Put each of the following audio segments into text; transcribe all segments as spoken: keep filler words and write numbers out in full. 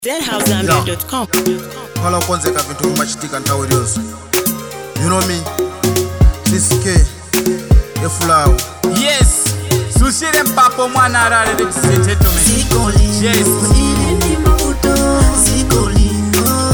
dead house zambia dot com. Kala kwanzeka vintu vimachitika nthawi iliyonse. You know me, C C K, Efulao. Yes, sushire mpapo mwana arare de gentlemen. Zikolino, yes. Ili ni mafuto. Zikolino,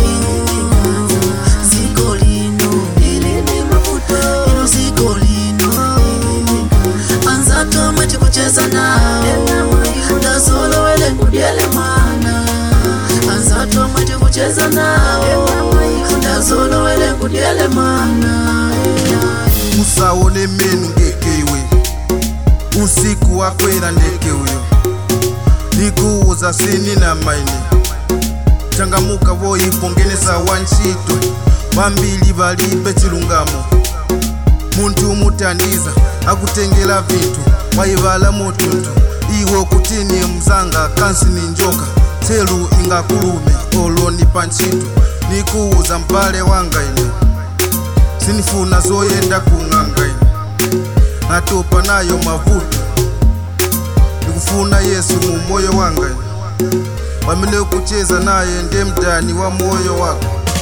Zikolino, ili ni mafuto. Ino Zikolino, anzato machi kucheza nao. Ndazolo wele kudiele mana. Anzato machi kucheza nao. Ndazolo wele kudiele mana. Usaone menu ngekewe, usiku wakwera ndeke uyo. Nikuuza sini na maini, changamuka wo ipongeneza wanchito. Bambili balibe chilungamo, muntu mutandiza akutengela vintu waibala mutuntu. Iwo kutini mzanga kansi ninjoka, telu inga kulume oloni panchito. Nikuuza mbale wanga ine, sinifuna zoyenda kung'anga ine, natopa nayo mavuto. Nikufuna Yesu mu moyo wanga ine, wamile kucheza naye nde mdani wa moyo wako.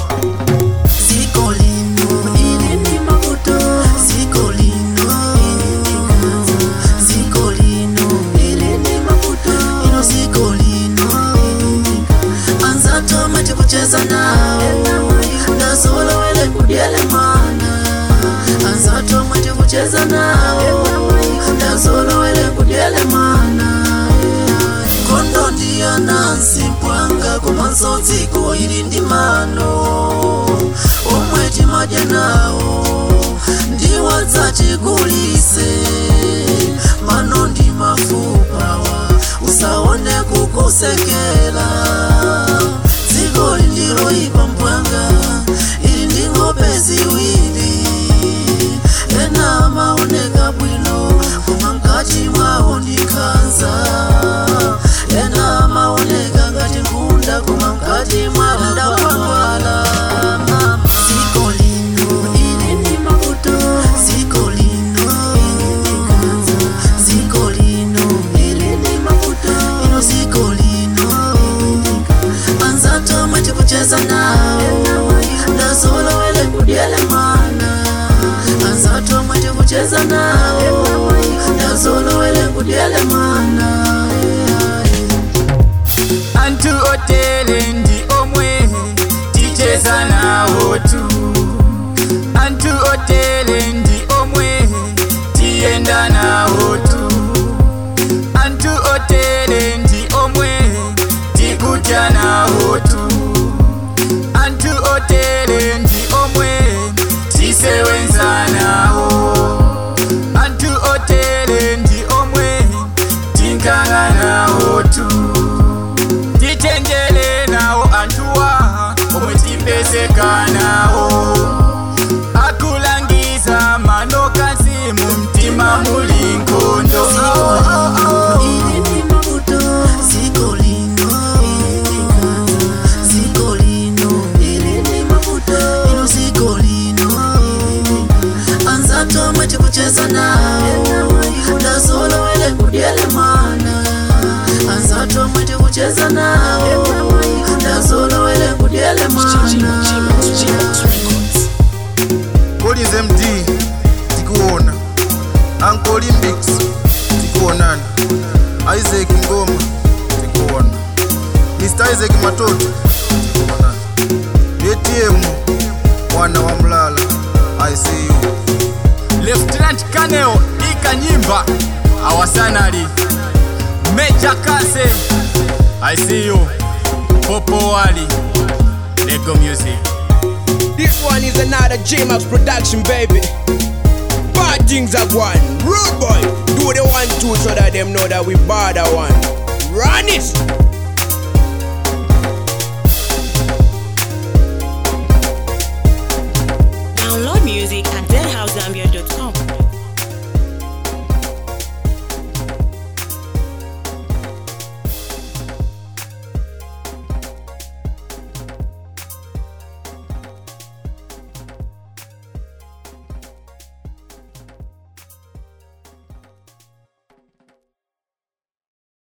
Zikolino, ili ni mafuto. Zikolino, Zikolino, ili ni mafuto. Ino Zikolino, anzato machi kucheza nao. Ndazolo wele kudiele mana. Anzato machi kucheza nao. Ndazolo wele kudiele mana. Kondo ndiya nansi mpwanga kumanso ziko ili ndi mano. Omweti maja nao ndiwadza chikulise. Mano ndi mafupawa usaone kukusekela. Ziko lindiro ipa mpwanga ili ndi ngope ziwili. Ena maoneka bwino kuma mkati mwao ndikanza. Ena maoneka ngati nkunda kuma mkati mwao ndawawala. Zikolino, ili ni mafuto. Zikolino, Zikolino, ili ni mafuto. Ino Zikolino, anzato machi kucheza nao. Ndazolo wele kudiele mana. Anzato machi kucheza nao. Ndazolo wele kudiele mana. Antu hoteli ndi omwe ticheza nawo tu. Antu hoteli ndi omwe tienda nawo tu. Antu hoteli ndi omwe tikuja nawo tu. Antu hoteli ndi omwe tisewenza nawo. Antu hoteli ndi omwe tinkanga nawo tu. Tichenjele nawo antuwa omwe tipezeka nawo. Akulangiza mano kasi mumtima muli nkondo. Ili ni mafuto. Zikolino, Zikolino, ili ni mafuto. Ino Zikolino, anzato machi kucheza nao. Ndazolo wele kudiele mana. Anzato machi kucheza nao. Ndazolo wele kudiele mana. Collins M D, tikuona. Uncle Olympics, tikuonana. Isaac Ngoma, tikuona. Mister Isaac Matoto, tikuonana. A T M, mwana wa mlala, I see you. Lieutenant Kaneo Ikanyimba awasanali. Major Kase, I see you. Popo Wali, Lego Music. This one is another J-Max production, baby. Bad things are going. Rude boy, do the one two so that them know that we bad one. Run it!